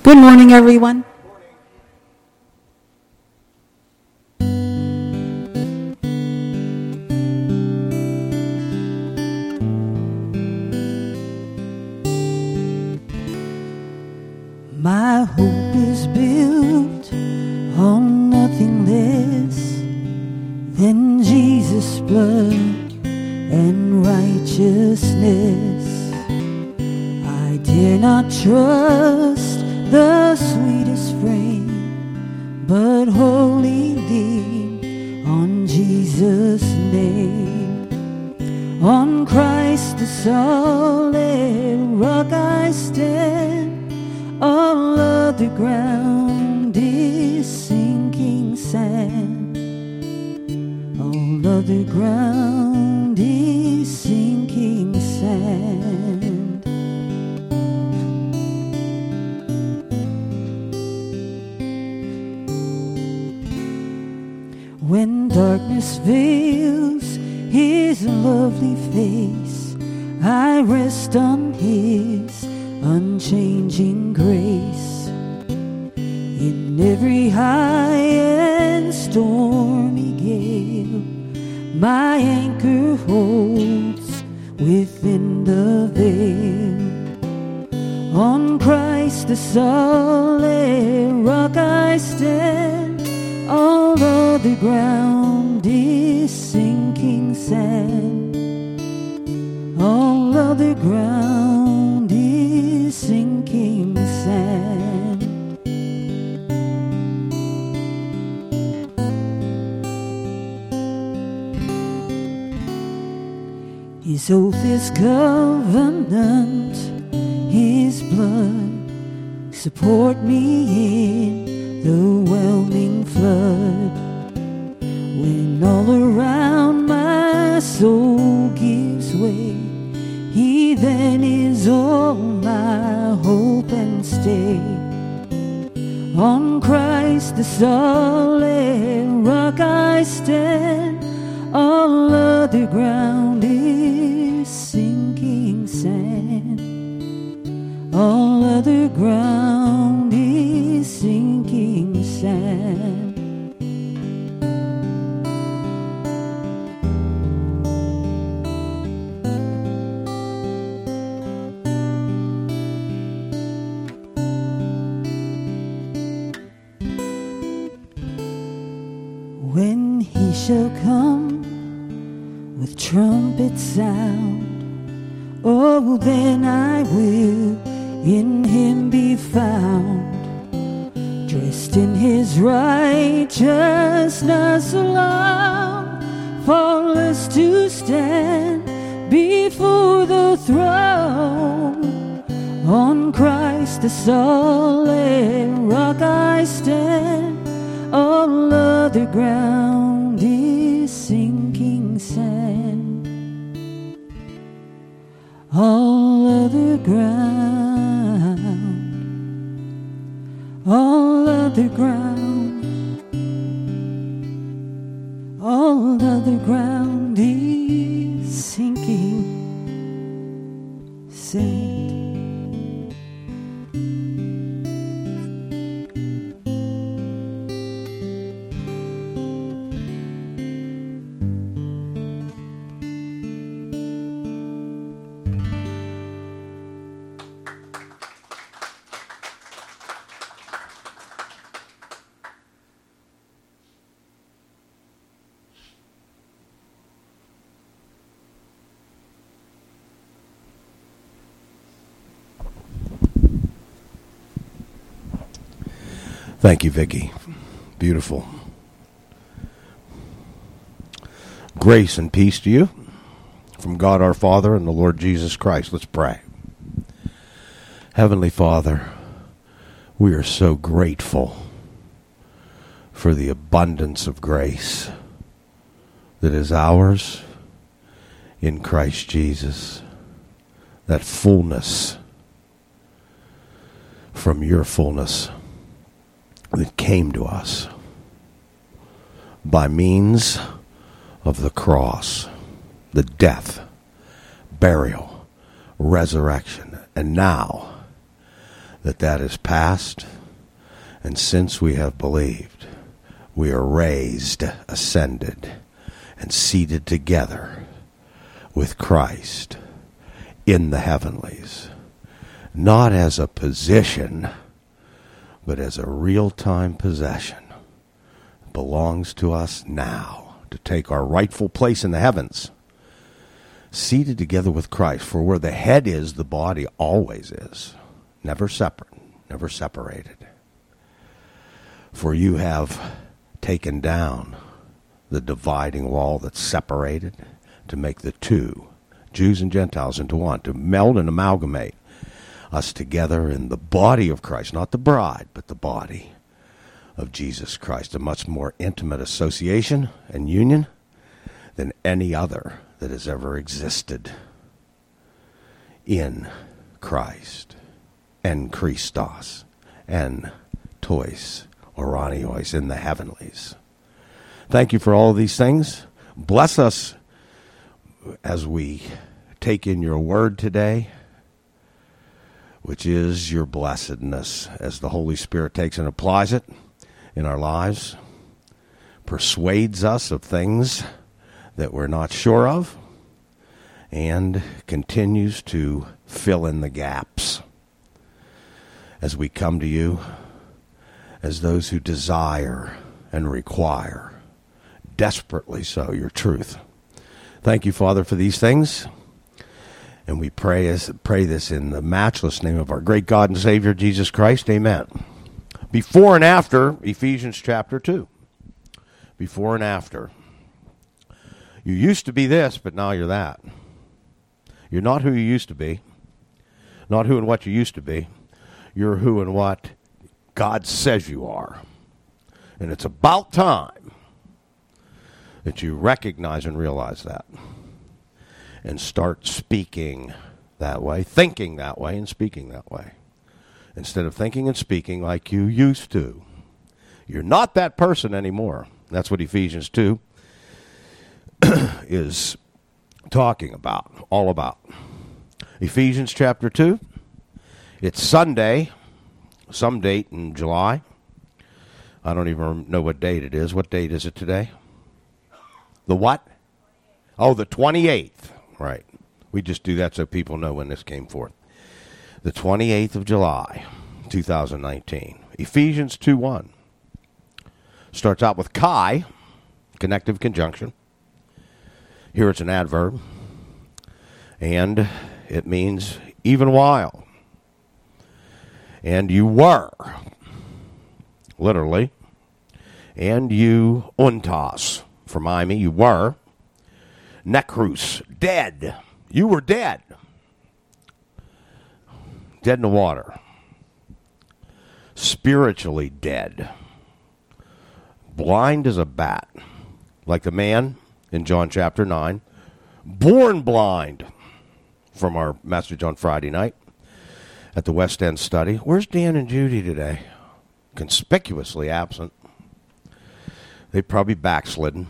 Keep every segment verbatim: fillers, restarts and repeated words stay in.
Good morning, everyone. My hope is built on nothing less than Jesus' blood and righteousness. I dare not trust the sweetest frame, but wholly lean on Jesus' name. On Christ the solid rock I stand. All other ground is sinking sand. All other ground is sinking sand. When darkness veils His lovely face, I rest on His unchanging grace. In every high and stormy gale, my anchor holds within the veil. On Christ the solid rock I stand. All other ground is sinking sand. All other ground is sinking sand. His oath is covenant, His blood support me in the whelming flood. When all around my soul gives way, He then is all my hope and stay. On Christ the solid rock I stand. All other ground is sinking sand. All other ground is sinking sand. When He shall come with trumpet sound, oh, then I will in Him be found, dressed in His righteousness alone, faultless to stand before the throne. On Christ the solid rock I stand. All other ground is sinking sand. All other ground, all other ground, all other ground is sinking sand. Thank you, Vicki. Beautiful. Grace and peace to you from God our Father and the Lord Jesus Christ. Let's pray. Heavenly Father, we are so grateful for the abundance of grace that is ours in Christ Jesus, that fullness from your fullness that came to us by means of the cross, the death, burial, resurrection, and now that that is past, and since we have believed, we are raised, ascended, and seated together with Christ in the heavenlies, not as a position, but as a real-time possession. It belongs to us now to take our rightful place in the heavens, seated together with Christ. For where the head is, the body always is, never separate, never separated. For you have taken down the dividing wall that separated, to make the two, Jews and Gentiles, into one, to meld and amalgamate us together in the body of Christ, not the bride, but the body of Jesus Christ, a much more intimate association and union than any other that has ever existed in Christ, en Christos, en tois, oranios, in the heavenlies. Thank you for all of these things. Bless us as we take in your word today, which is your blessedness, as the Holy Spirit takes and applies it in our lives, persuades us of things that we're not sure of, and continues to fill in the gaps as we come to you as those who desire and require, desperately so, your truth. Thank you, Father, for these things. And we pray as, pray this in the matchless name of our great God and Savior, Jesus Christ. Amen. Before and after Ephesians chapter two. Before and after. You used to be this, but now you're that. You're not who you used to be. Not who and what you used to be. You're who and what God says you are. And it's about time that you recognize and realize that, and start speaking that way, thinking that way, and speaking that way, instead of thinking and speaking like you used to. You're not that person anymore. That's what Ephesians two is talking about, all about. Ephesians chapter two, it's Sunday, some date in July. I don't even know what date it is. What date is it today? The what? Oh, the twenty-eighth. Right. We just do that so people know when this came forth. The twenty-eighth of July, two thousand nineteen. Ephesians two one. Starts out with Kai, connective conjunction. Here it's an adverb. And it means even while. And you were, literally. And you untos. From Imi, you were. Necrus, dead. You were dead. Dead in the water. Spiritually dead. Blind as a bat. Like the man in John chapter nine. Born blind. From our message on Friday night at the West End study. Where's Dan and Judy today? Conspicuously absent. They probably backslidden.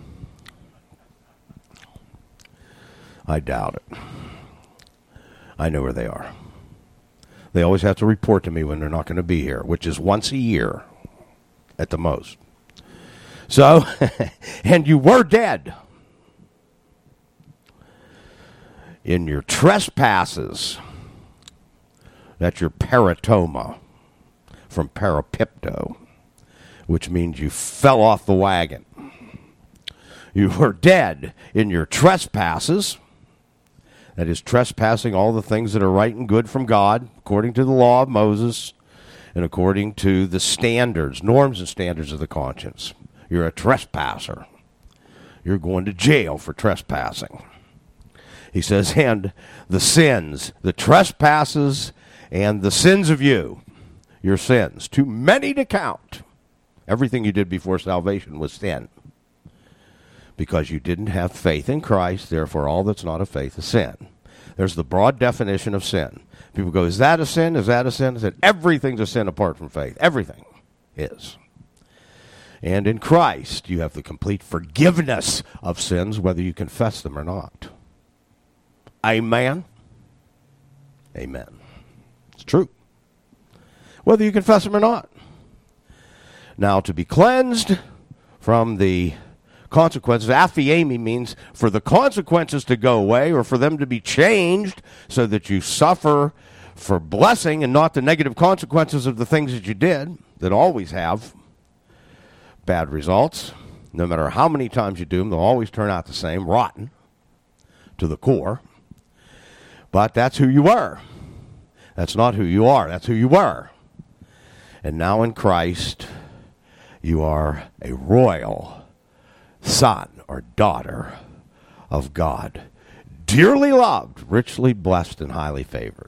I doubt it. I know where they are. They always have to report to me when they're not going to be here, which is once a year at the most. So, and you were dead in your trespasses. That's your peritoma from parapipto, which means you fell off the wagon. You were dead in your trespasses. That is, trespassing all the things that are right and good from God, according to the law of Moses, and according to the standards, norms and standards of the conscience. You're a trespasser. You're going to jail for trespassing. He says, and the sins, the trespasses, and the sins of you, your sins, too many to count. Everything you did before salvation was sin. Because you didn't have faith in Christ, therefore all that's not of faith is sin. There's the broad definition of sin. People go, is that a sin? Is that a sin? I said, everything's a sin apart from faith. Everything is. And in Christ, you have the complete forgiveness of sins, whether you confess them or not. Amen? Amen. It's true. whether you confess them or not. Now, to be cleansed from the consequences, aphiemi means for the consequences to go away or for them to be changed so that you suffer for blessing and not the negative consequences of the things that you did that always have bad results. No matter how many times you do them, they'll always turn out the same, rotten to the core. But that's who you were. That's not who you are. That's who you were. And now in Christ, you are a royal son or daughter of God, dearly loved, richly blessed, and highly favored.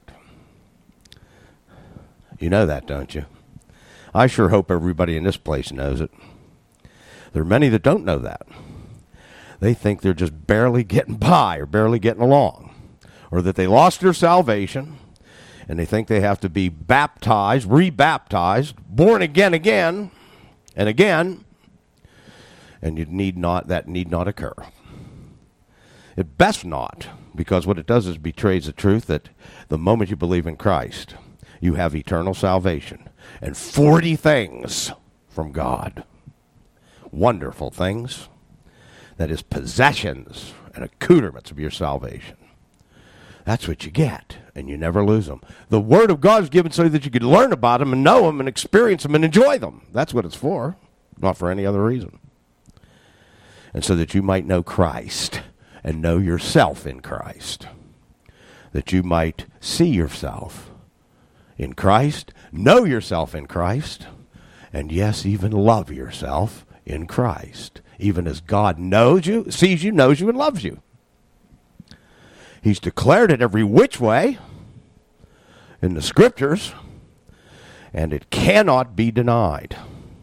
You know that, don't you? I sure hope everybody in this place knows it. There are many that don't know that. They think they're just barely getting by or barely getting along, or that they lost their salvation, and they think they have to be baptized, re-baptized, born again again and again, and you need not, that need not occur. It best not, because what it does is betrays the truth that the moment you believe in Christ, you have eternal salvation and forty things from God. Wonderful things. That is possessions and accoutrements of your salvation. That's what you get, and you never lose them. The Word of God is given so that you can learn about them and know them and experience them and enjoy them. That's what it's for, not for any other reason. And so that you might know Christ and know yourself in Christ. That you might see yourself in Christ, know yourself in Christ, and yes, even love yourself in Christ. Even as God knows you, sees you, knows you, and loves you. He's declared it every which way in the Scriptures, and it cannot be denied.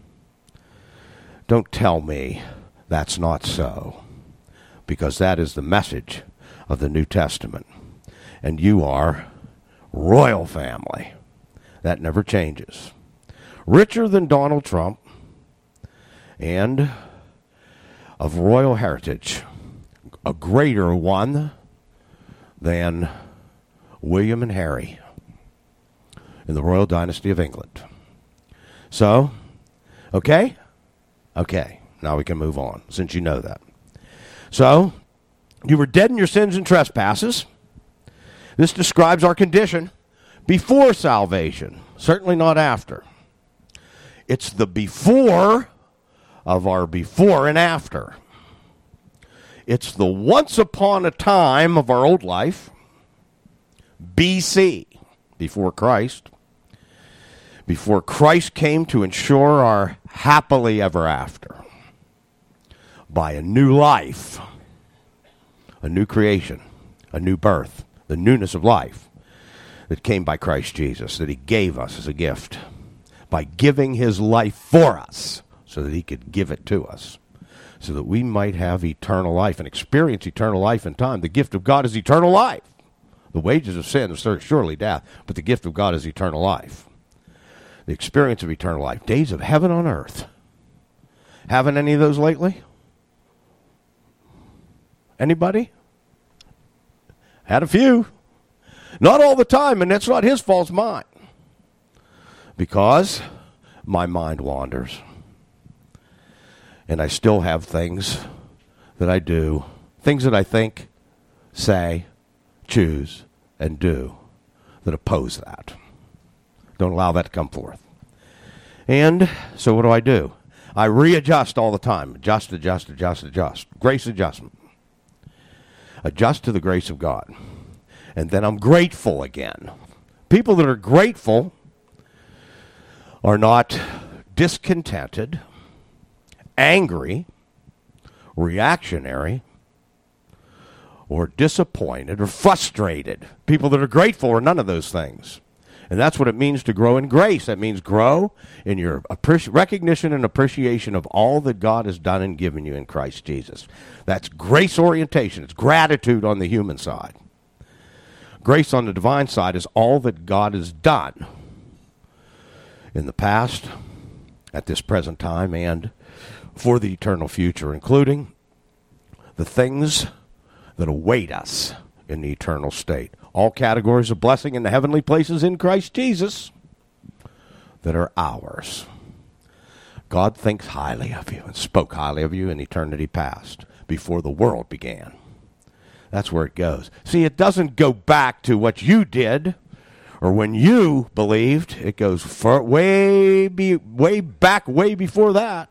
Don't tell me that's not so, because that is the message of the New Testament. And you are royal family. That never changes. Richer than Donald Trump, and of royal heritage, a greater one than William and Harry in the royal dynasty of England. So, okay? Okay, now we can move on, since you know that. So, you were dead in your sins and trespasses. This describes our condition before salvation, certainly not after. It's the before of our before and after. It's the once upon a time of our old life, B C, before Christ, before Christ came to ensure our happily ever after, by a new life, a new creation, a new birth, the newness of life that came by Christ Jesus, that he gave us as a gift, by giving his life for us, so that he could give it to us, so that we might have eternal life and experience eternal life in time. The gift of God is eternal life. The wages of sin is surely death, but the gift of God is eternal life. The experience of eternal life. Days of heaven on earth. Haven't any of those lately? Anybody? Had a few. Not all the time, and that's not his fault, it's mine. Because my mind wanders. And I still have things that I do, things that I think, say, choose, and do that oppose that. Don't allow that to come forth. And so what do I do? I readjust all the time. Adjust, adjust, adjust, adjust. Grace adjustment. Adjust to the grace of God. And then I'm grateful again. People that are grateful are not discontented, angry, reactionary, or disappointed, or frustrated. People that are grateful are none of those things. And that's what it means to grow in grace. That means grow in your appreci- recognition and appreciation of all that God has done and given you in Christ Jesus. That's grace orientation. It's gratitude on the human side. Grace on the divine side is all that God has done in the past, at this present time, and for the eternal future, including the things that await us in the eternal state. All categories of blessing in the heavenly places in Christ Jesus. that are ours. God thinks highly of you and spoke highly of you in eternity past, before the world began. That's where it goes. See, it doesn't go back to what you did or when you believed. It goes far, way, be, way back, way before that.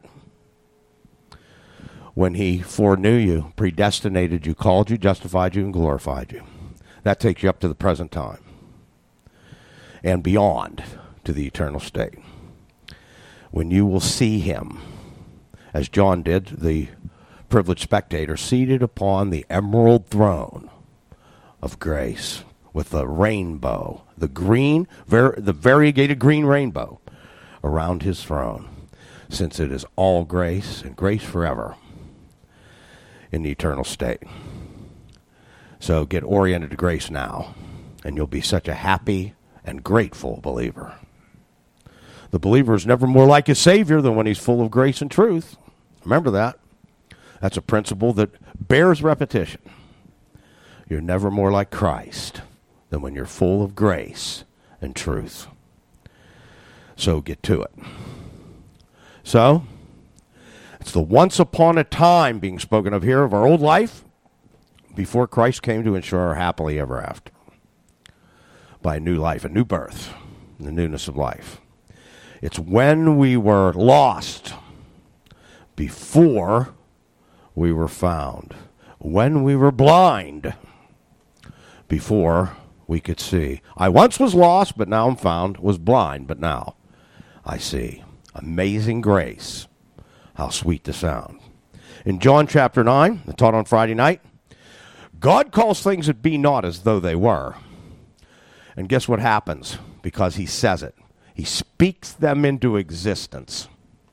When he foreknew you, predestinated you, called you, justified you, and glorified you. That takes you up to the present time and beyond to the eternal state. When you will see him, as John did, the privileged spectator, seated upon the emerald throne of grace with the rainbow, the green, var- the variegated green rainbow around his throne, since it is all grace and grace forever in the eternal state. So get oriented to grace now, and you'll be such a happy and grateful believer. The believer is never more like his Savior than when he's full of grace and truth. Remember that. That's a principle that bears repetition. You're never more like Christ than when you're full of grace and truth. So get to it. So, it's the once upon a time being spoken of here of our old life before Christ came to ensure our happily ever after. By a new life, a new birth, the newness of life. It's when we were lost before we were found, when we were blind before we could see. I once was lost, but now I'm found, was blind, but now I see. Amazing grace. How sweet the sound. In John chapter nine, I taught on Friday night, God calls things that be not as though they were. And guess what happens? Because he says it. He speaks them into existence.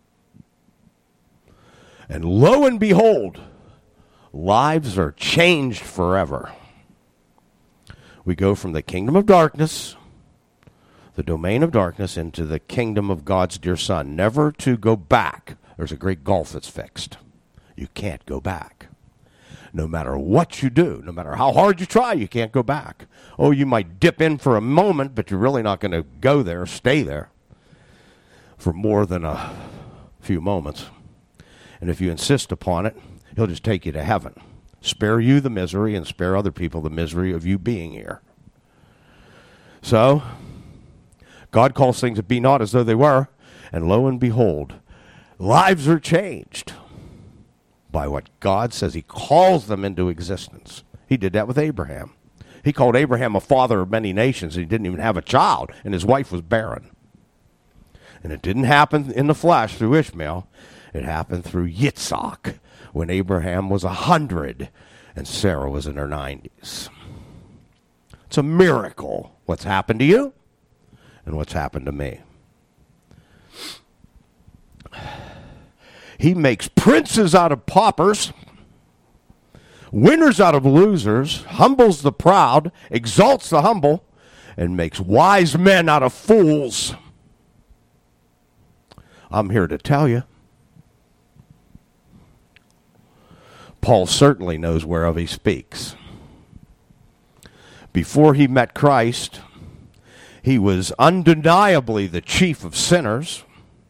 And lo and behold, lives are changed forever. We go from the kingdom of darkness, the domain of darkness, into the kingdom of God's dear Son, never to go back. There's a great gulf that's fixed. You can't go back. No matter what you do, no matter how hard you try, you can't go back. Oh, you might dip in for a moment, but you're really not going to go there, stay there for more than a few moments. And if you insist upon it, he'll just take you to heaven. Spare you the misery and spare other people the misery of you being here. So, God calls things that be not as though they were, and lo and behold, lives are changed by what God says. He calls them into existence. He did that with Abraham. He called Abraham a father of many nations, and he didn't even have a child, and his wife was barren. And it didn't happen in the flesh through Ishmael. It happened through Yitzhak, when Abraham was a hundred and Sarah was in her nineties. It's a miracle what's happened to you and what's happened to me. He makes princes out of paupers, winners out of losers, humbles the proud, exalts the humble, and makes wise men out of fools. I'm here to tell you, Paul certainly knows whereof he speaks. Before he met Christ, he was undeniably the chief of sinners,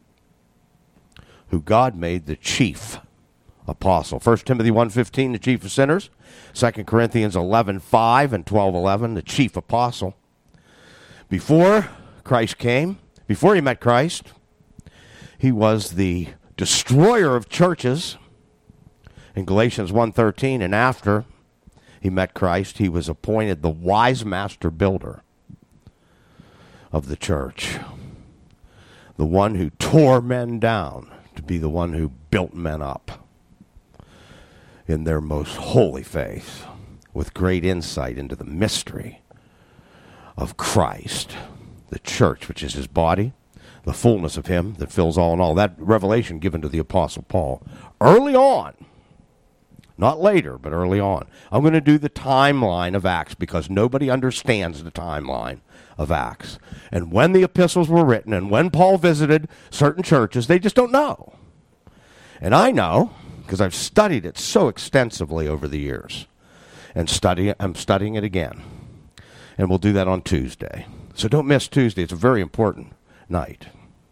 who God made the chief apostle. First Timothy one fifteen, the chief of sinners. Second Corinthians eleven five and twelve eleven, the chief apostle. Before Christ came, before he met Christ, he was the destroyer of churches in Galatians one thirteen, and after he met Christ, he was appointed the wise master builder of the church, the one who tore men down to be the one who built men up in their most holy faith with great insight into the mystery of Christ, the church, which is his body, the fullness of him that fills all in all. That revelation given to the Apostle Paul early on, not later, but early on. I'm going to do the timeline of Acts because nobody understands the timeline of Acts. And when the epistles were written and when Paul visited certain churches, they just don't know. And I know because I've studied it so extensively over the years. And study, I'm studying it again. And we'll do that on Tuesday. So don't miss Tuesday. It's a very important night.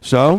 So,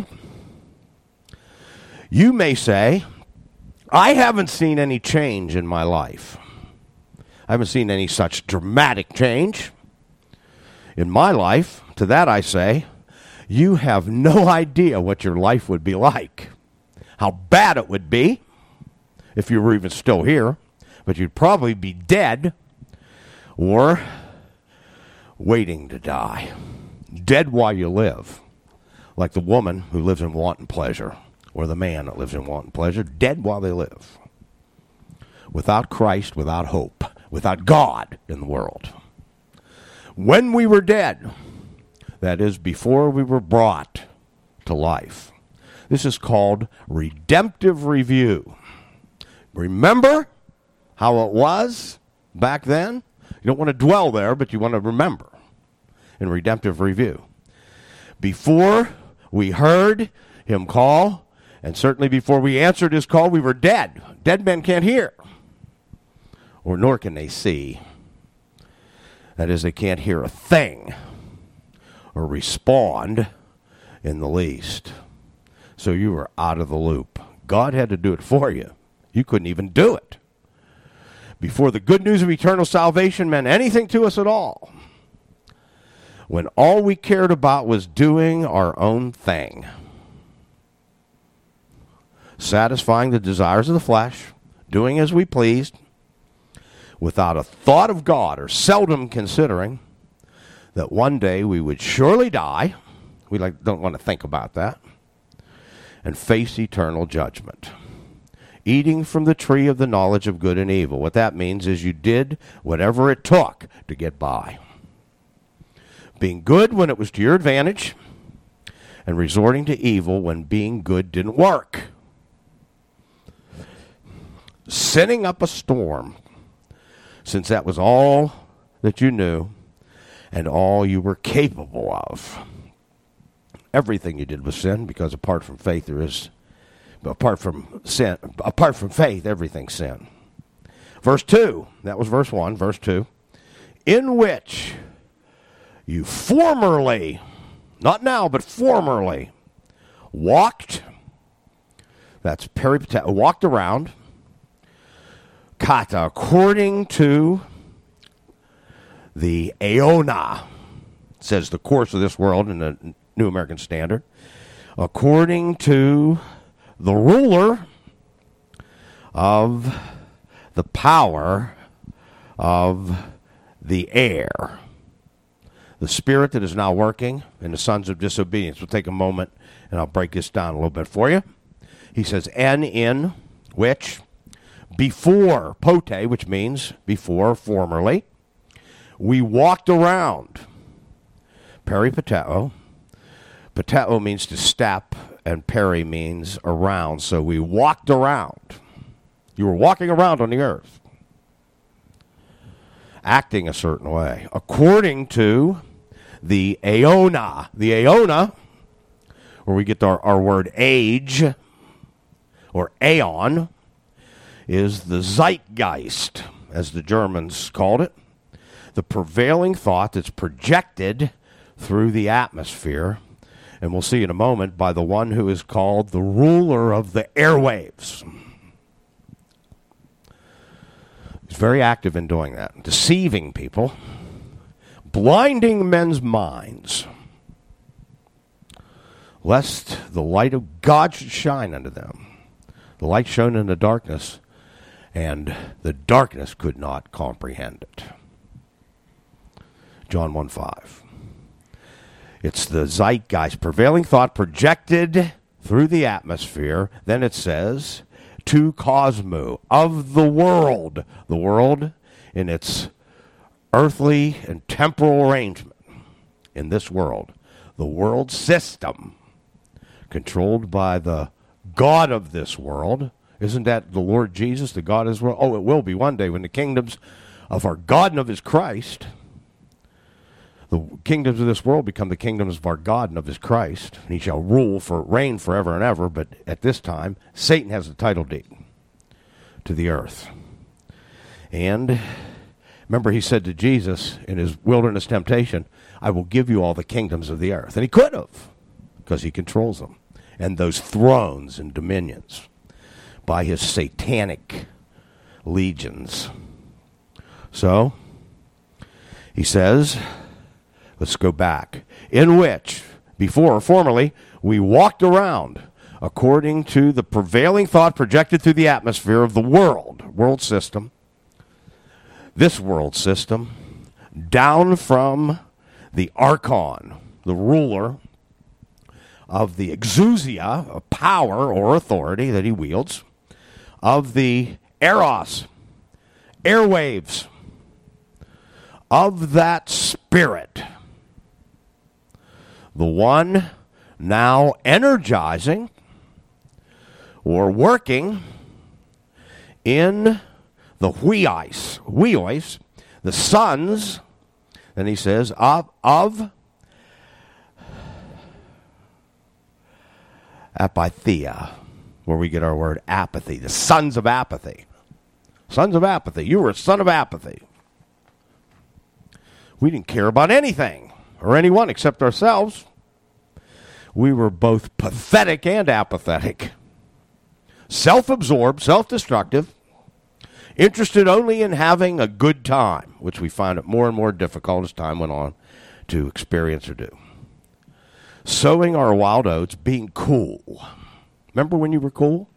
you may say, I haven't seen any change in my life. I haven't seen any such dramatic change in my life. To that I say, you have no idea what your life would be like. How bad it would be if you were even still here. But you'd probably be dead or waiting to die. Dead while you live. Like the woman who lives in wanton pleasure, or the man that lives in wanton pleasure, dead while they live. Without Christ, without hope, without God in the world. When we were dead, that is, before we were brought to life. This is called redemptive review. Remember how it was back then? You don't want to dwell there, but you want to remember in redemptive review. Before we heard him call, and certainly before we answered his call, we were dead. Dead men can't hear, or nor can they see. That is, they can't hear a thing or respond in the least. So you were out of the loop. God had to do it for you. You couldn't even do it. Before the good news of eternal salvation meant anything to us at all. When all we cared about was doing our own thing. Satisfying the desires of the flesh, doing as we pleased, without a thought of God, or seldom considering that one day we would surely die. We like don't want to think about that. And face eternal judgment. Eating from the tree of the knowledge of good and evil. What that means is you did whatever it took to get by. Being good when it was to your advantage, and resorting to evil when being good didn't work. Setting up a storm, since that was all that you knew and all you were capable of. Everything you did was sin, because apart from faith there is, apart from sin, apart from faith, everything's sin. Verse two, that was verse one, verse two, in which you formerly, not now, but formerly, walked, that's peripateo, walked around, kata, according to the aeona, says the course of this world in the New American Standard, according to the ruler of the power of the air. The spirit that is now working in the sons of disobedience. We'll take a moment and I'll break this down a little bit for you. He says, and in which, before, pote, which means before, formerly, we walked around. Peripateo. Pateo means to step, and peri means around. So we walked around. You were walking around on the earth, acting a certain way, according to the aeona. The aeona, where we get our, our word age, or aeon, is the zeitgeist, as the Germans called it, the prevailing thought that's projected through the atmosphere, and we'll see in a moment, by the one who is called the ruler of the airwaves. He's very active in doing that, deceiving people, blinding men's minds, lest the light of God should shine unto them. The light shone in the darkness, and the darkness could not comprehend it. John one five. It's the zeitgeist, prevailing thought projected through the atmosphere. Then it says, to cosmo, of the world. The world in its earthly and temporal arrangement. In this world. The world system. Controlled by the God of this world. Isn't that the Lord Jesus, the God of this world? Oh, it will be one day when the kingdoms of our God and of his Christ, the kingdoms of this world become the kingdoms of our God and of his Christ, and he shall rule for reign forever and ever. But at this time, Satan has the title deed to the earth. And remember, he said to Jesus in his wilderness temptation, I will give you all the kingdoms of the earth. And he could have. because he controls them. And those thrones and dominions by his satanic legions. So, he says, let's go back. In which, before, formerly, we walked around according to the prevailing thought projected through the atmosphere of the world, world system, this world system, down from the archon, the ruler of the exousia, of power or authority that he wields, of the eros, airwaves, of that spirit, the one now energizing or working in the huios, huios, the sons, and he says, of, of apatheia, where we get our word apathy, the sons of apathy. Sons of apathy. You were a son of apathy. We didn't care about anything or anyone except ourselves. We were both pathetic and apathetic. Self-absorbed, self-destructive, interested only in having a good time, which we found it more and more difficult as time went on to experience or do. Sowing our wild oats, being cool. Remember when you were cool?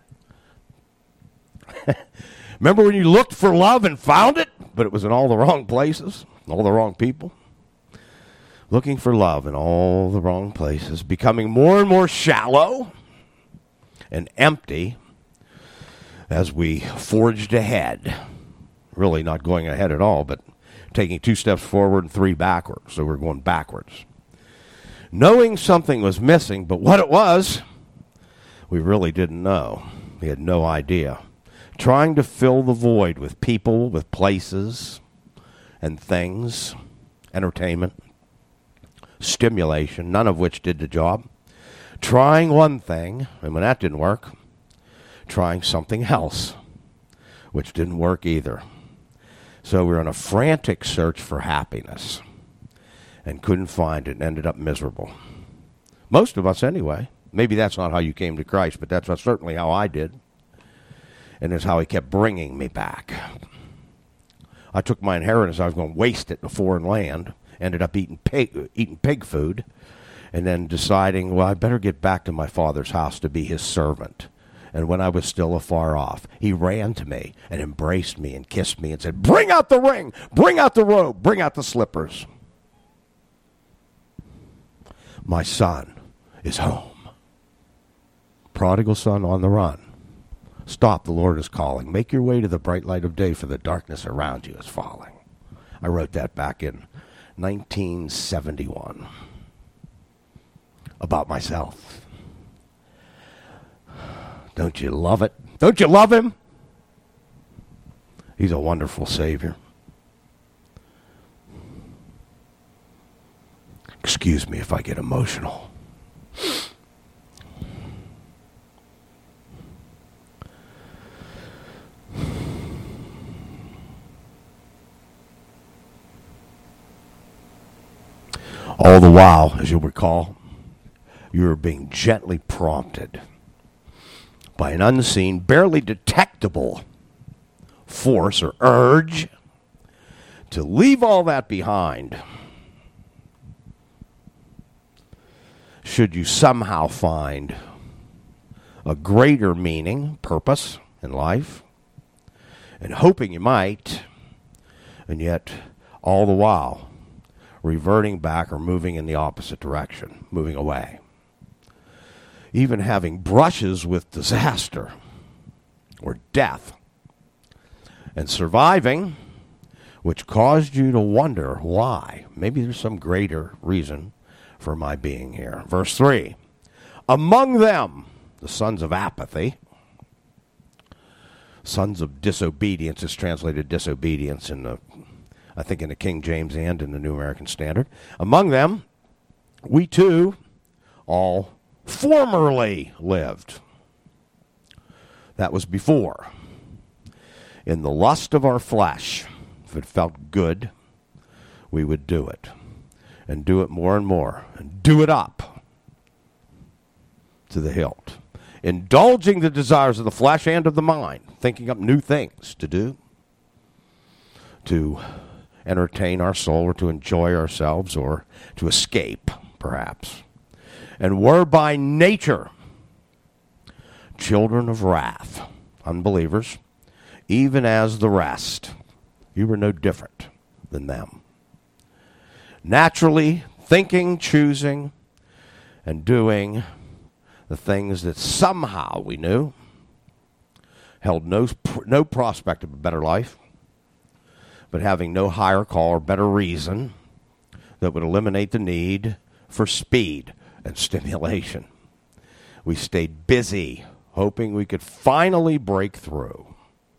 Remember when you looked for love and found it, but it was in all the wrong places, all the wrong people? Looking for love in all the wrong places, becoming more and more shallow and empty as we forged ahead. Really not going ahead at all, but taking two steps forward and three backwards. So we're going backwards. Knowing something was missing, but what it was, we really didn't know. We had no idea. Trying to fill the void with people, with places, and things, entertainment, stimulation, none of which did the job. Trying one thing, and when that didn't work, trying something else, which didn't work either. So we were on a frantic search for happiness and couldn't find it and ended up miserable. Most of us anyway. Maybe that's not how you came to Christ, but that's certainly how I did. And it's how he kept bringing me back. I took my inheritance. I was going to waste it in a foreign land. Ended up eating pig, eating pig food. And then deciding, well, I better get back to my father's house to be his servant. And when I was still afar off, he ran to me and embraced me and kissed me and said, bring out the ring, bring out the robe, bring out the slippers. My son is home. Prodigal son on the run. Stop, the Lord is calling. Make your way to the bright light of day, for the darkness around you is falling. I wrote that back in nineteen seventy-one about myself. Don't you love it? Don't you love him? He's a wonderful Savior. Excuse me if I get emotional. All the while, as you'll recall, you are being gently prompted by an unseen, barely detectable force or urge to leave all that behind. Should you somehow find a greater meaning, purpose in life, and hoping you might, and yet all the while reverting back or moving in the opposite direction, moving away. Even having brushes with disaster or death and surviving, which caused you to wonder why. Maybe there's some greater reason for my being here. Verse three, among them, the sons of apathy, sons of disobedience is translated disobedience in the, I think in the King James and in the New American Standard. Among them, we too all formerly lived. That was before. In the lust of our flesh, if it felt good, we would do it. And do it more and more. And do it up. to the hilt, indulging the desires of the flesh and of the mind, thinking up new things to do, to entertain our soul or to enjoy ourselves or to escape, perhaps. And were by nature children of wrath, unbelievers, even as the rest. You were no different than them. Naturally thinking, choosing, and doing the things that somehow we knew held no, no prospect of a better life, but having no higher call or better reason that would eliminate the need for speed and stimulation. We stayed busy, hoping we could finally break through,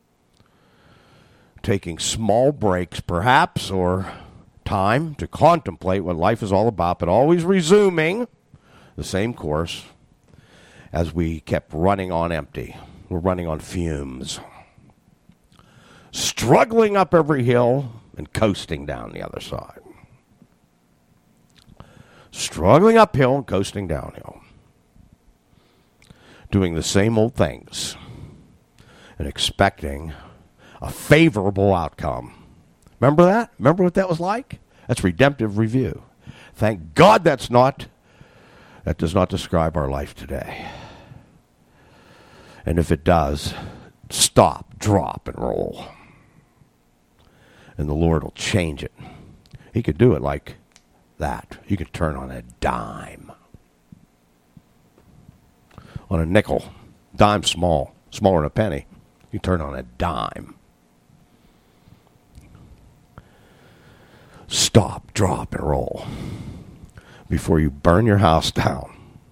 taking small breaks perhaps, or time to contemplate what life is all about, but always resuming the same course as we kept running on empty. We're running on fumes, struggling up every hill and coasting down the other side. Struggling uphill and coasting downhill. Doing the same old things and expecting a favorable outcome. Remember that? Remember what that was like? That's redemptive review. Thank God that's not, that does not describe our life today. And if it does, stop, drop, and roll. And the Lord will change it. He could do it like that. He could turn on a dime. On a nickel. Dime small. Smaller than a penny. You turn on a dime. Stop, drop, and roll before you burn your house down.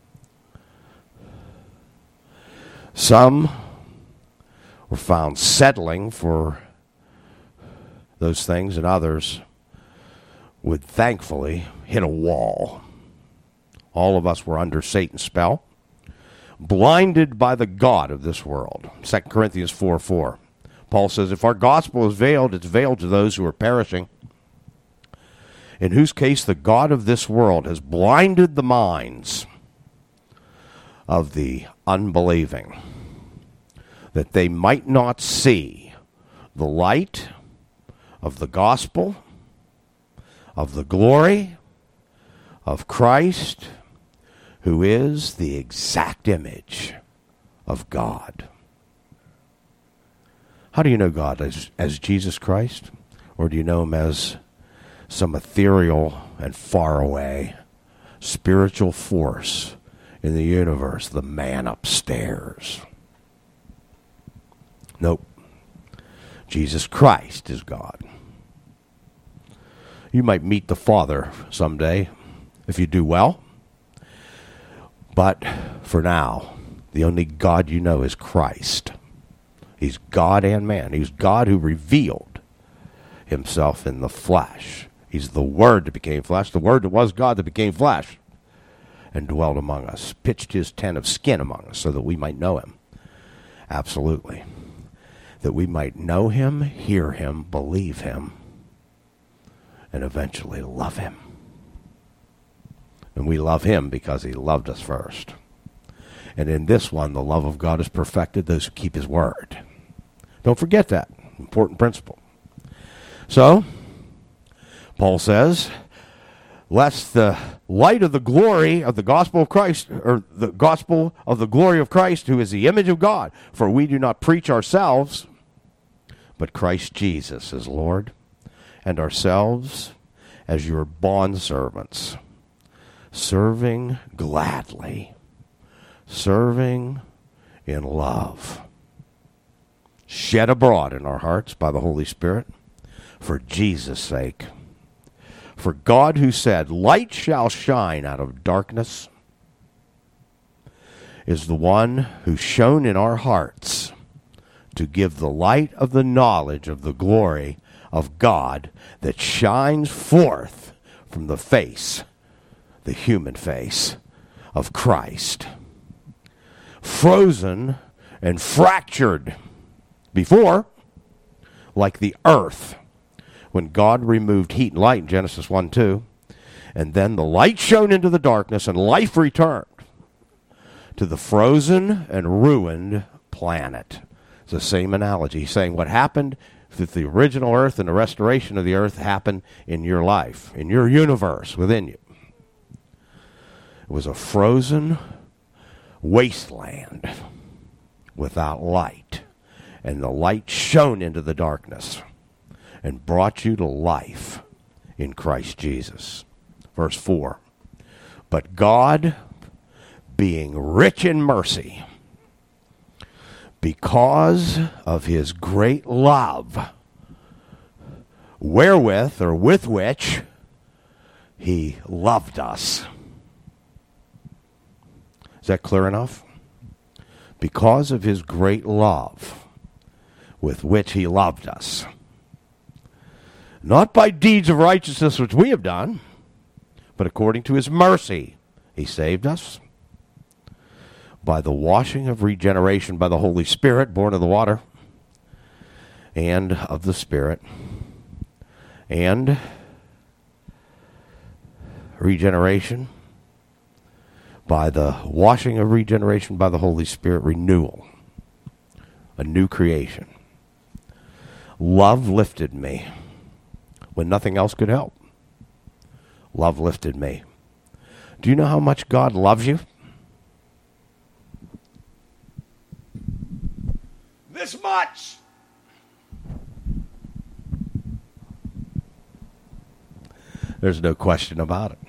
Some were found settling for those things, and others would thankfully hit a wall. All of us were under Satan's spell, blinded by the god of this world. Second Corinthians four four. Paul says, if our gospel is veiled, it's veiled to those who are perishing, in whose case the god of this world has blinded the minds of the unbelieving, that they might not see the light of the gospel, of the glory of Christ, who is the exact image of God. How do you know God? As, as Jesus Christ? Or do you know him as some ethereal and faraway spiritual force in the universe, the man upstairs? Nope. Jesus Christ is God. You might meet the Father someday if you do well. But for now, the only God you know is Christ. He's God and man. He's God who revealed himself in the flesh. He's the Word that became flesh, the Word that was God that became flesh and dwelt among us, pitched his tent of skin among us so that we might know him. Absolutely. That we might know him, hear him, believe him, and eventually love him. And we love him because he loved us first. And in this one, the love of God is perfected, those who keep his word. Don't forget that important principle. So, Paul says, lest the light of the glory of the gospel of Christ, or the gospel of the glory of Christ, who is the image of God, for we do not preach ourselves, but Christ Jesus as Lord, and ourselves as your bondservants, serving gladly, serving in love, shed abroad in our hearts by the Holy Spirit, for Jesus' sake. For God, who said, light shall shine out of darkness, is the one who shone in our hearts to give the light of the knowledge of the glory of God that shines forth from the face, the human face of Christ, frozen and fractured before, like the earth, when God removed heat and light in Genesis one two, and then the light shone into the darkness and life returned to the frozen and ruined planet. It's the same analogy. He's saying what happened with the original earth and the restoration of the earth happened in your life, in your universe, within you. It was a frozen wasteland without light. And the light shone into the darkness and brought you to life in Christ Jesus. Verse four. But God, being rich in mercy, because of his great love, wherewith or with which he loved us. Is that clear enough? Because of his great love, with which he loved us. Not by deeds of righteousness which we have done, but according to his mercy he saved us by the washing of regeneration by the Holy Spirit, born of the water and of the Spirit, and regeneration by the washing of regeneration by the Holy Spirit, renewal, a new creation. Love lifted me when nothing else could help. Love lifted me. Do you know how much God loves you? This much. There's no question about it.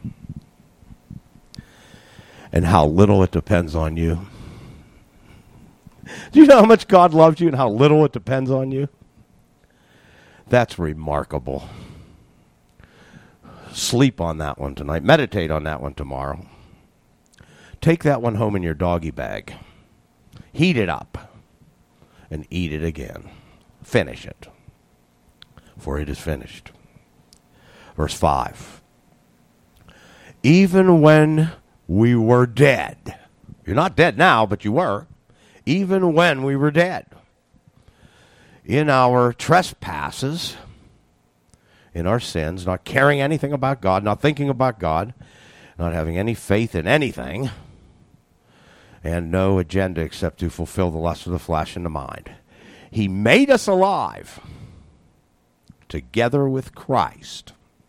And how little it depends on you. Do you know how much God loves you and how little it depends on you? That's remarkable. Sleep on that one tonight. Meditate on that one tomorrow. Take that one home in your doggy bag. Heat it up and eat it again. Finish it, for it is finished. Verse five. Even when we were dead. You're not dead now, but you were. Even when we were dead. In our trespasses, in our sins, not caring anything about God, not thinking about God, not having any faith in anything, and no agenda except to fulfill the lust of the flesh and the mind. He made us alive together with Christ.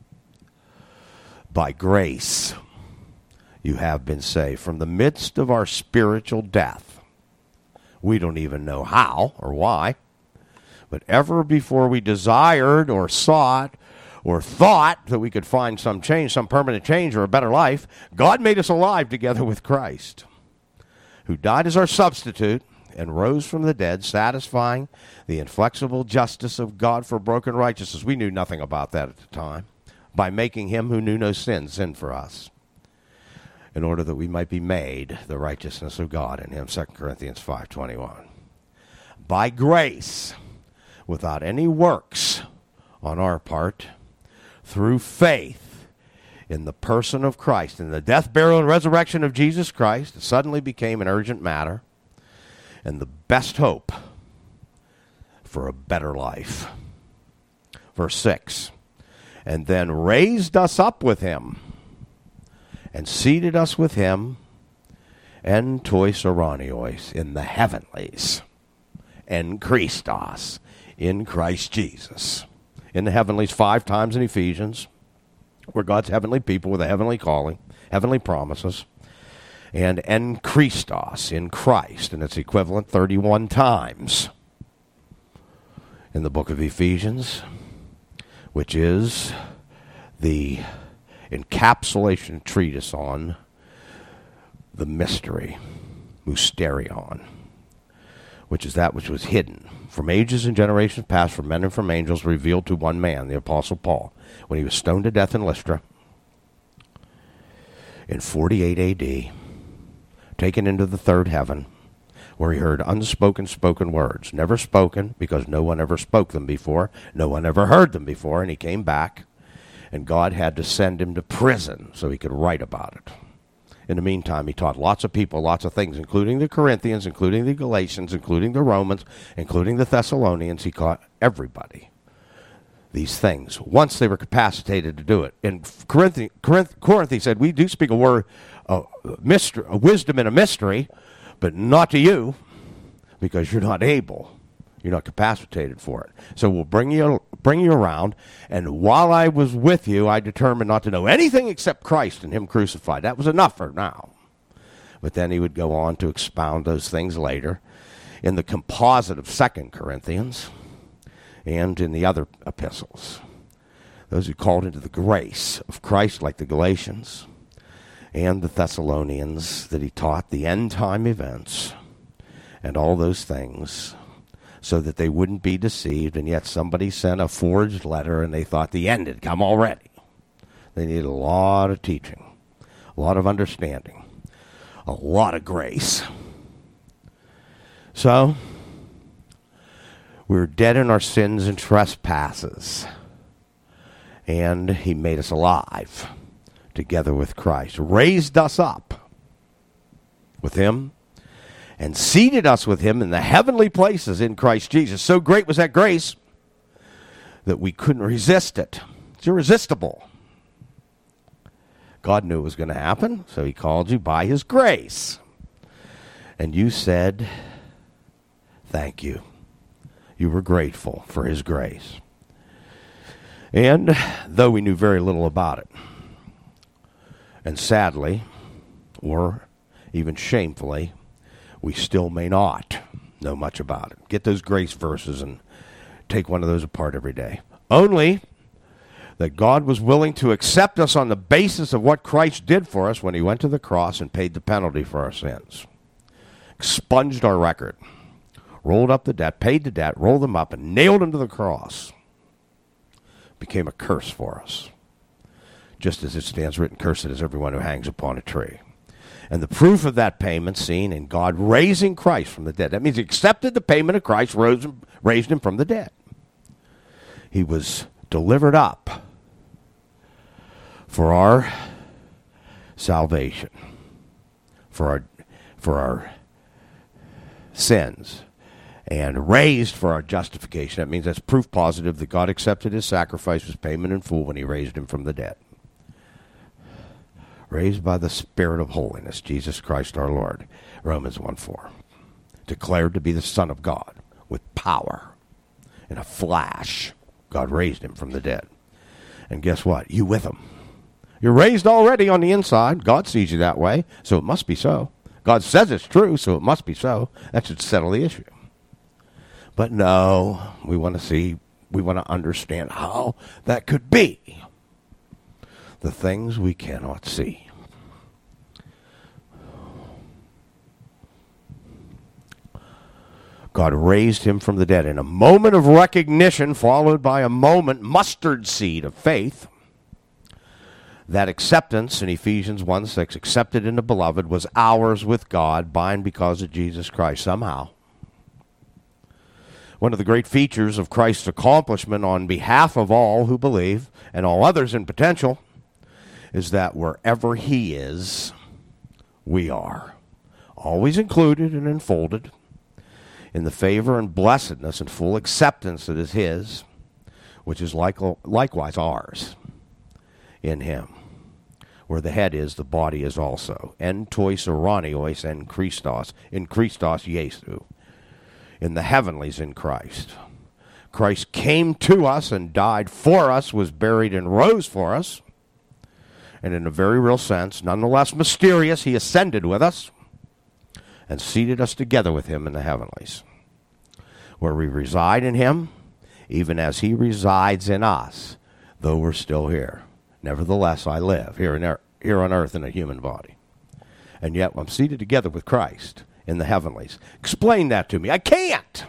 By grace, you have been saved from the midst of our spiritual death. We don't even know how or why. But ever before we desired or sought or thought that we could find some change, some permanent change or a better life, God made us alive together with Christ, who died as our substitute and rose from the dead, satisfying the inflexible justice of God for broken righteousness. We knew nothing about that at the time, by making him who knew no sin, sin for us, in order that we might be made the righteousness of God in him, Second Corinthians five twenty-one. By grace, without any works on our part, through faith in the person of Christ, in the death, burial, and resurrection of Jesus Christ, it suddenly became an urgent matter and the best hope for a better life. Verse six, and then raised us up with him and seated us with him en tois oranios in the heavenlies, en Christos, in Christ Jesus. In the heavenlies, five times in Ephesians, we're God's heavenly people with a heavenly calling, heavenly promises, and en Christos, in Christ, and it's equivalent thirty-one times in the book of Ephesians, which is the encapsulation treatise on the mystery, mysterion, which is that which was hidden from ages and generations past, from men and from angels, revealed to one man, the Apostle Paul, when he was stoned to death in Lystra in forty-eight A D, taken into the third heaven, where he heard unspoken spoken words, never spoken because no one ever spoke them before, no one ever heard them before, and he came back, and God had to send him to prison so he could write about it. In the meantime, he taught lots of people lots of things, including the Corinthians, including the Galatians, including the Romans, including the Thessalonians. He taught everybody these things once they were capacitated to do it. In Corinth, Corinth, Corinth he said, we do speak a word, a, mystery, a wisdom and a mystery, but not to you, because you're not able. You're not capacitated for it. So we'll bring you bring you around, and while I was with you, I determined not to know anything except Christ and him crucified. That was enough for now. But then he would go on to expound those things later in the composite of Second Corinthians and in the other epistles. Those who called into the grace of Christ, like the Galatians and the Thessalonians, that he taught the end-time events and all those things, so that they wouldn't be deceived, and yet somebody sent a forged letter and they thought the end had come already. They needed a lot of teaching, a lot of understanding, a lot of grace. So, we were dead in our sins and trespasses, and he made us alive together with Christ, raised us up with him, and seated us with him in the heavenly places in Christ Jesus. So great was that grace that we couldn't resist it. It's irresistible. God knew it was going to happen, so he called you by his grace. And you said, thank you. You were grateful for his grace. And though we knew very little about it, and sadly, or even shamefully, we still may not know much about it. Get those grace verses and take one of those apart every day. Only that God was willing to accept us on the basis of what Christ did for us when he went to the cross and paid the penalty for our sins. Expunged our record. Rolled up the debt, paid the debt, rolled them up, and nailed them to the cross. Became a curse for us. Just as it stands written, cursed is everyone who hangs upon a tree. And the proof of that payment seen in God raising Christ from the dead. That means he accepted the payment of Christ, rose him, raised him from the dead. He was delivered up for our salvation, for our, for our sins, and raised for our justification. That means that's proof positive that God accepted his sacrifice as payment in full when he raised him from the dead. Raised by the Spirit of holiness, Jesus Christ our Lord, Romans one four. Declared to be the Son of God with power. In a flash, God raised him from the dead. And guess what? You with him. You're raised already on the inside. God sees you that way, so it must be so. God says it's true, so it must be so. That should settle the issue. But no, we want to see, we want to understand how that could be. The things we cannot see. God raised him from the dead in a moment of recognition, followed by a moment mustard seed of faith. That acceptance in Ephesians one six, accepted in the beloved, was ours with God by and because of Jesus Christ somehow. One of the great features of Christ's accomplishment on behalf of all who believe, and all others in potential, is that wherever he is, we are. Always included and enfolded in the favor and blessedness and full acceptance that is his, which is like, likewise ours in him. Where the head is, the body is also. En tois oranios en Christos, in Christos Jesu, in the heavenlies in Christ. Christ came to us and died for us, was buried and rose for us. And in a very real sense, nonetheless mysterious, he ascended with us and seated us together with him in the heavenlies, where we reside in him, even as he resides in us, though we're still here. Nevertheless, I live here, in er- here on earth in a human body. And yet I'm seated together with Christ in the heavenlies. Explain that to me. I can't.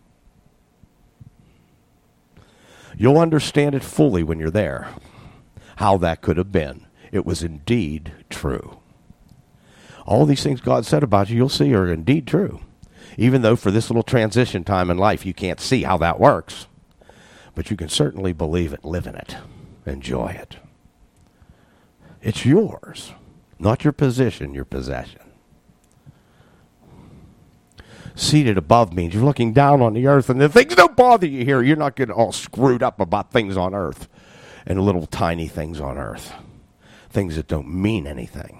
You'll understand it fully when you're there, how that could have been. It was indeed true. All these things God said about you, you'll see are indeed true. Even though for this little transition time in life, you can't see how that works. But you can certainly believe it, live in it, enjoy it. It's yours, not your position, your possession. Seated above means you're looking down on the earth, and the things don't bother you here. You're not getting all screwed up about things on earth and little tiny things on earth, things that don't mean anything.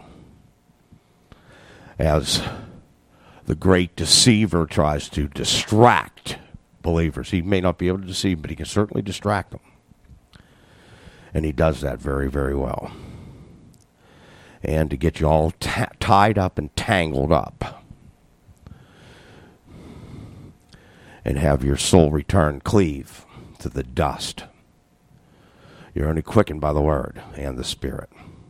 As the great deceiver tries to distract believers. He may not be able to deceive, but he can certainly distract them. And he does that very, very well. And to get you all t- tied up and tangled up. And have your soul return, cleave to the dust. You're only quickened by the word and the Spirit.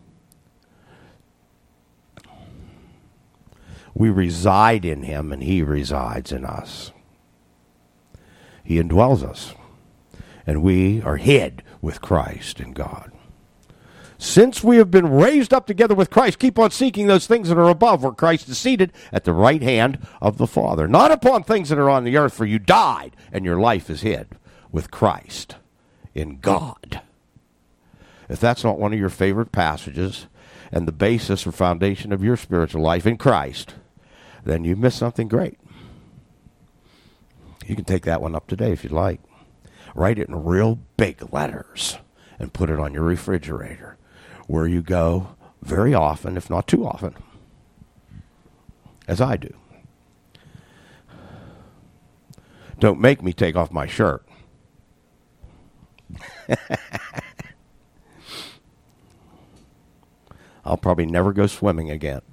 We reside in him, and he resides in us. He indwells us, and we are hid with Christ in God. Since we have been raised up together with Christ, keep on seeking those things that are above, where Christ is seated at the right hand of the Father. Not upon things that are on the earth, for you died, and your life is hid with Christ in God. If that's not one of your favorite passages and the basis or foundation of your spiritual life in Christ, then you missed something great. You can take that one up today if you'd like. Write it in real big letters and put it on your refrigerator, where you go very often, if not too often, as I do. Don't make me take off my shirt. I'll probably never go swimming again.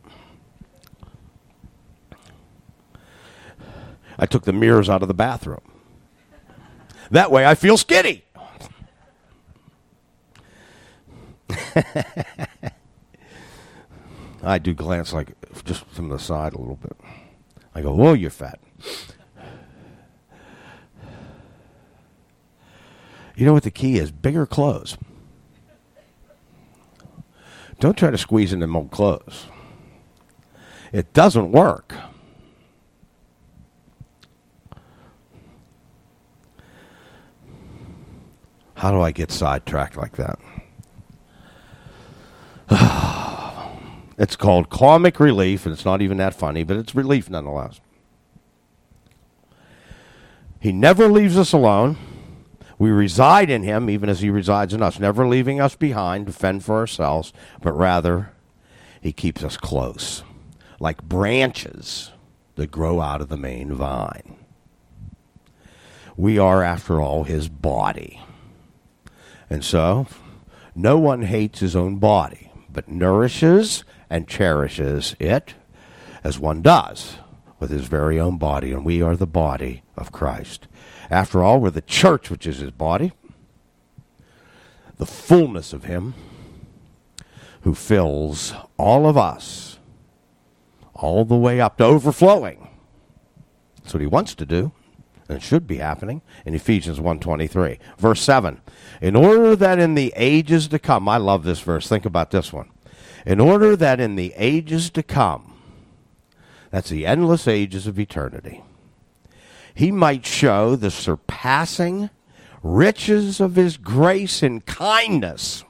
I took the mirrors out of the bathroom. That way I feel skinny. I do glance like just from the side a little bit. I go, whoa, you're fat. You know what the key is? Bigger clothes. Don't try to squeeze in them old clothes. It doesn't work. How do I get sidetracked like that? It's called comic relief, and it's not even that funny, but it's relief nonetheless. He never leaves us alone. We reside in him, even as he resides in us, never leaving us behind to fend for ourselves, but rather he keeps us close, like branches that grow out of the main vine. We are, after all, his body. And so, no one hates his own body, but nourishes and cherishes it as one does with his very own body, and we are the body of Christ. After all, we're the church, which is his body, the fullness of him who fills all of us all the way up to overflowing. That's what he wants to do, and it should be happening in Ephesians one twenty-three. Verse seven, in order that in the ages to come, I love this verse, think about this one. In order that in the ages to come, that's the endless ages of eternity, he might show the surpassing riches of his grace and kindness.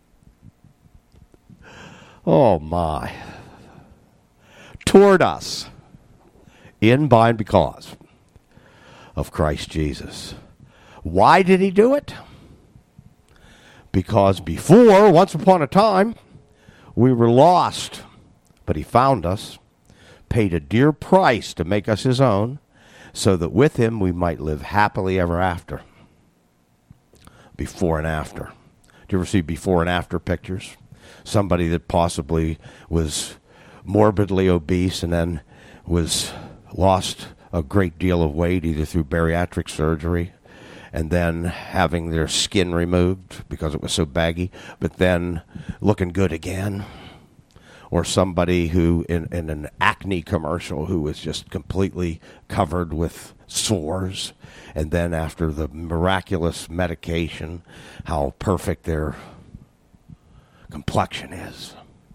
Oh my. Toward us, in, by, and because of Christ Jesus. Why did he do it? Because before, once upon a time, we were lost, but he found us, paid a dear price to make us his own, so that with him we might live happily ever after. Before and after. Do you ever see before and after pictures? Somebody that possibly was morbidly obese and then was lost a great deal of weight, either through bariatric surgery and then having their skin removed because it was so baggy, but then looking good again. Or somebody who, in, in an acne commercial, who was just completely covered with sores, and then after the miraculous medication, how perfect their complexion is.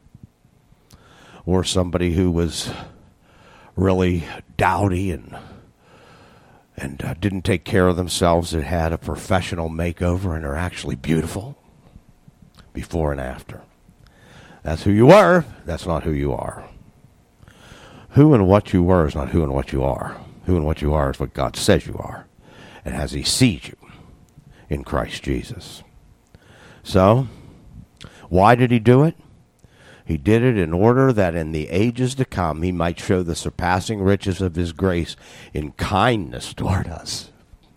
Or somebody who was really dowdy and and uh, didn't take care of themselves, that had a professional makeover and are actually beautiful before and after. That's who you were. That's not who you are. Who and what you were is not who and what you are. Who and what you are is what God says you are, and as he sees you in Christ Jesus. So, why did he do it? He did it in order that in the ages to come he might show the surpassing riches of his grace in kindness toward us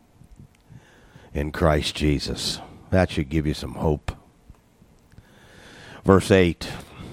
in Christ Jesus. That should give you some hope. Verse eight.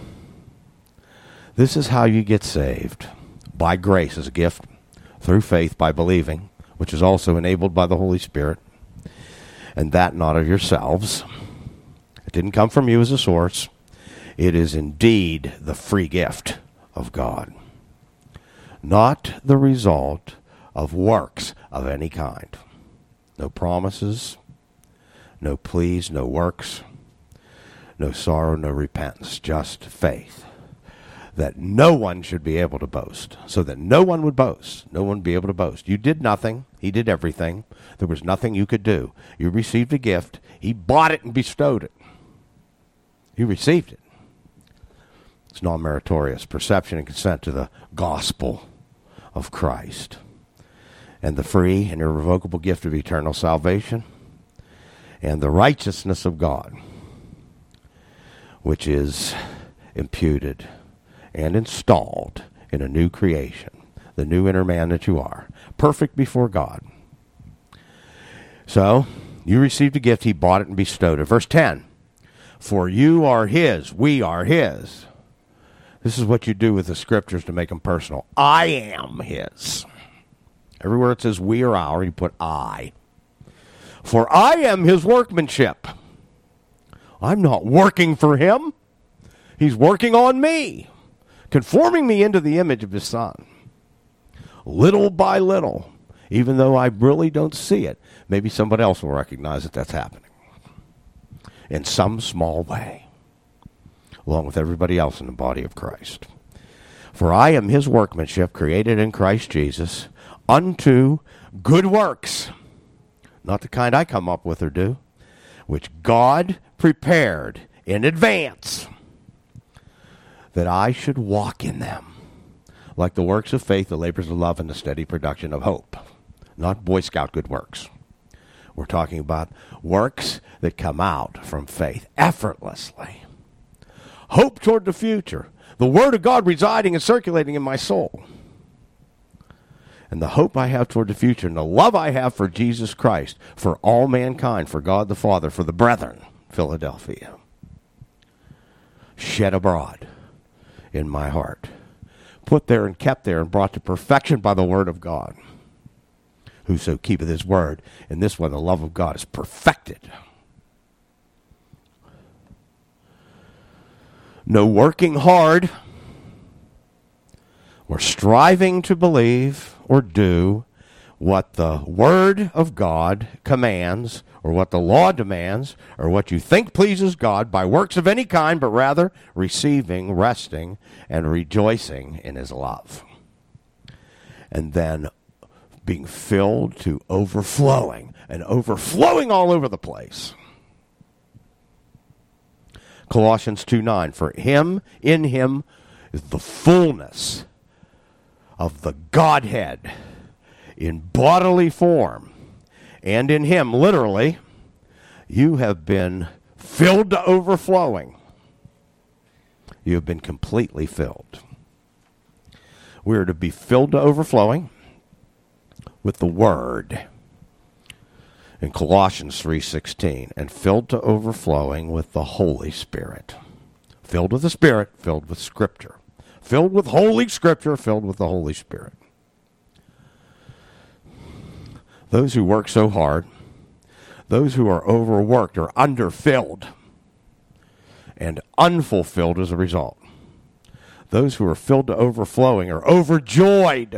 This is how you get saved. By grace as a gift, through faith by believing, which is also enabled by the Holy Spirit, and that not of yourselves. It didn't come from you as a source. It is indeed the free gift of God, not the result of works of any kind. No promises, no pleas, no works, no sorrow, no repentance, just faith. That no one should be able to boast, so that no one would boast. No one would be able to boast. You did nothing. He did everything. There was nothing you could do. You received a gift. He bought it and bestowed it. You received it. It's non-meritorious perception and consent to the gospel of Christ and the free and irrevocable gift of eternal salvation and the righteousness of God, which is imputed and installed in a new creation, the new inner man that you are, perfect before God. So, you received a gift, he bought it and bestowed it. Verse ten, for you are his, we are his. This is what you do with the scriptures to make them personal. I am his. Everywhere it says we or our, you put I. For I am his workmanship. I'm not working for him. He's working on me, conforming me into the image of his Son. Little by little, even though I really don't see it, maybe somebody else will recognize that that's happening in some small way, along with everybody else in the body of Christ. For I am his workmanship, created in Christ Jesus, unto good works, not the kind I come up with or do, which God prepared in advance that I should walk in them, like the works of faith, the labors of love, and the steady production of hope. Not Boy Scout good works. We're talking about works that come out from faith effortlessly. Hope toward the future. The Word of God residing and circulating in my soul. And the hope I have toward the future and the love I have for Jesus Christ, for all mankind, for God the Father, for the brethren, Philadelphia, shed abroad in my heart, put there and kept there and brought to perfection by the word of God. Whoso keepeth his word, in this one the love of God is perfected. No working hard or striving to believe or do what the word of God commands, or what the law demands, or what you think pleases God by works of any kind, but rather receiving, resting, and rejoicing in his love. And then being filled to overflowing, and overflowing all over the place. Colossians two nine, for him, in him, is the fullness of the Godhead in bodily form, and in him, literally, you have been filled to overflowing. You have been completely filled. We are to be filled to overflowing with the Word in Colossians three sixteen, and filled to overflowing with the Holy Spirit. Filled with the Spirit, filled with Scripture. Filled with Holy Scripture, filled with the Holy Spirit. Those who work so hard, those who are overworked are underfilled and unfulfilled as a result. Those who are filled to overflowing are overjoyed.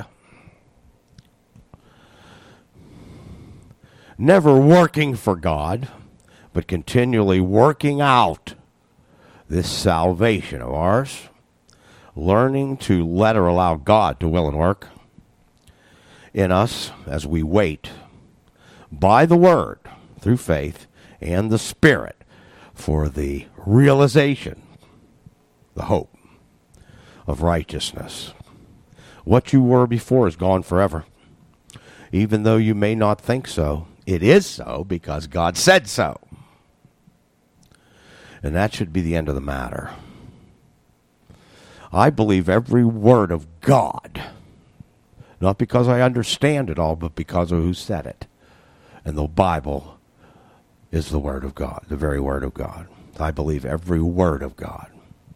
Never working for God, but continually working out this salvation of ours. Learning to let or allow God to will and work in us as we wait by the Word, through faith, and the Spirit for the realization, the hope of righteousness. What you were before is gone forever. Even though you may not think so, it is so because God said so. And that should be the end of the matter. I believe every word of God, not because I understand it all, but because of who said it. And the Bible is the word of God, the very word of God. I believe every word of God.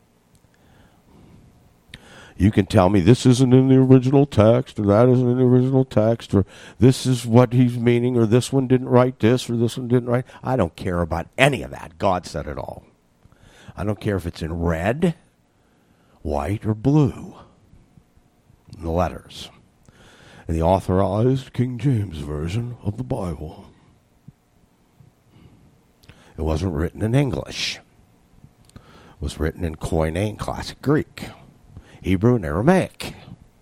You can tell me this isn't in the original text, or that isn't in the original text, or this is what he's meaning, or this one didn't write this, or this one didn't write. I don't care about any of that. God said it all. I don't care if it's in red, white, or blue. The letters. In the authorized King James Version of the Bible. It wasn't written in English. It was written in Koine, Classic Greek, Hebrew, and Aramaic.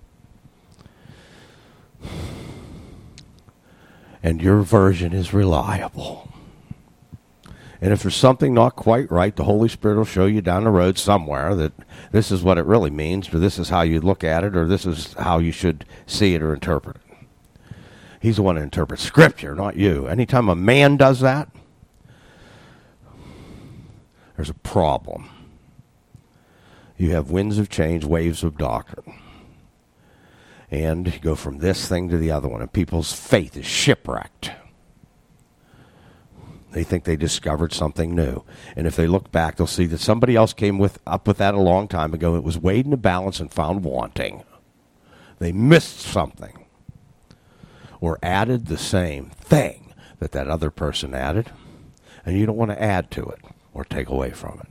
And your version is reliable. And if there's something not quite right, the Holy Spirit will show you down the road somewhere that this is what it really means, or this is how you look at it, or this is how you should see it or interpret it. He's the one who interprets Scripture, not you. Anytime a man does that, there's a problem. You have winds of change, waves of doctrine. And you go from this thing to the other one, and people's faith is shipwrecked. They think they discovered something new. And if they look back, they'll see that somebody else came with up with that a long time ago. It was weighed in the balance and found wanting. They missed something. Or added the same thing that that other person added. And you don't want to add to it or take away from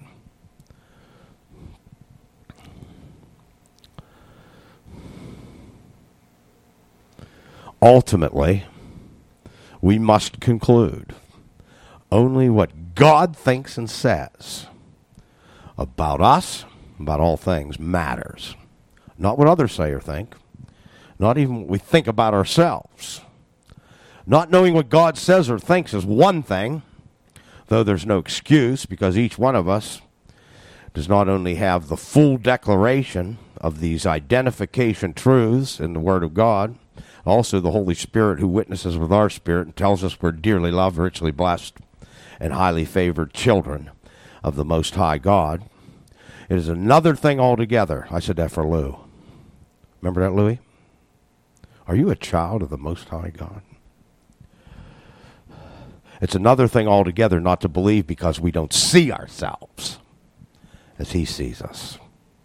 it. Ultimately, we must conclude only what God thinks and says about us, about all things, matters. Not what others say or think. Not even what we think about ourselves. Not knowing what God says or thinks is one thing, though there's no excuse, because each one of us does not only have the full declaration of these identification truths in the Word of God, also the Holy Spirit who witnesses with our spirit and tells us we're dearly loved, richly blessed, and highly favored children of the Most High God. It is another thing altogether. I said that for Lou. Remember that, Louie? Are you a child of the Most High God? It's another thing altogether not to believe because we don't see ourselves as he sees us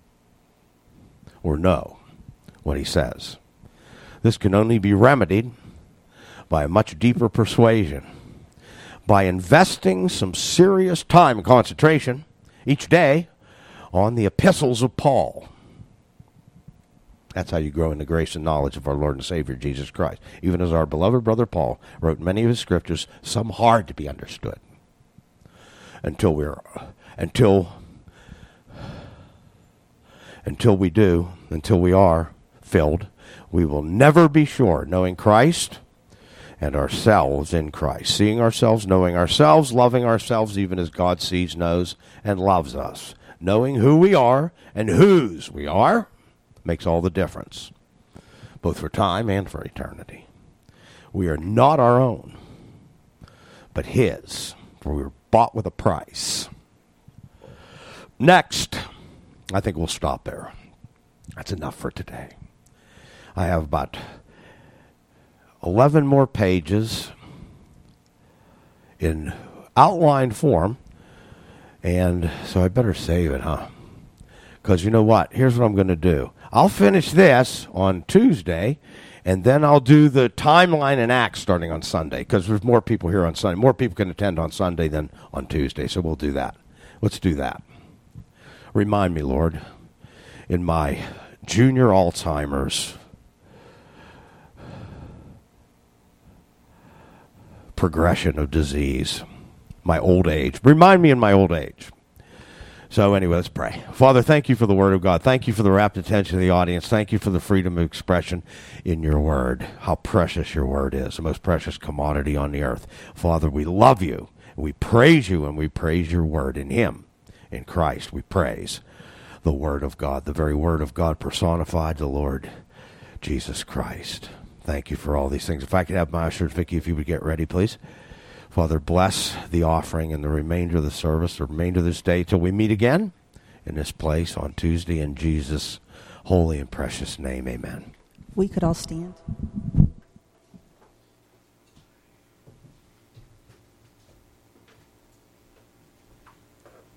or know what he says. This can only be remedied by a much deeper persuasion, by investing some serious time and concentration each day on the epistles of Paul. That's how you grow in the grace and knowledge of our Lord and Savior, Jesus Christ. Even as our beloved brother Paul wrote many of his scriptures, some hard to be understood. Until we're, until, until we do, until we are filled, we will never be sure, knowing Christ and ourselves in Christ. Seeing ourselves, knowing ourselves, loving ourselves even as God sees, knows, and loves us. Knowing who we are and whose we are makes all the difference, both for time and for eternity. We are not our own, but his, for we were bought with a price. Next, I think we'll stop there. That's enough for today. I have about eleven more pages in outline form, and so I better save it, huh? Because you know what? Here's what I'm going to do. I'll finish this on Tuesday, and then I'll do the timeline and Acts starting on Sunday, because there's more people here on Sunday. More people can attend on Sunday than on Tuesday, so we'll do that. Let's do that. Remind me, Lord, in my junior Alzheimer's progression of disease, my old age. Remind me in my old age. So anyway, let's pray. Father, thank you for the Word of God. Thank you for the rapt attention of the audience. Thank you for the freedom of expression in your Word. How precious your Word is, the most precious commodity on the earth. Father, we love you. We praise you, and we praise your Word in him. In Christ, we praise the Word of God, the very Word of God personified, the Lord Jesus Christ. Thank you for all these things. If I could have my ushers, Vicki, if you would get ready, please. Father, bless the offering and the remainder of the service, the remainder of this day till we meet again in this place on Tuesday. In Jesus' holy and precious name, amen. We could all stand.